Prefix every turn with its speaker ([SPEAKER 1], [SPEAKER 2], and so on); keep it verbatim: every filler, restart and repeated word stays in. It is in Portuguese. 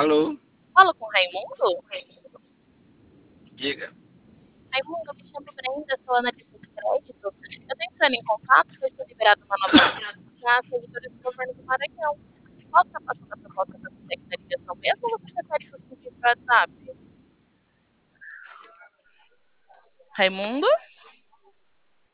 [SPEAKER 1] Alô?
[SPEAKER 2] Falo com o Raimundo?
[SPEAKER 1] Diga.
[SPEAKER 2] Raimundo, eu me chamo Brenda, sou analista de crédito. Eu tô entrando em contato, pois foi liberada uma nova licença para servidores do governo do Maranhão. Posso estar passando a proposta para você aqui na ligação mesmo ou você prefere que eu te envie para o WhatsApp? Raimundo?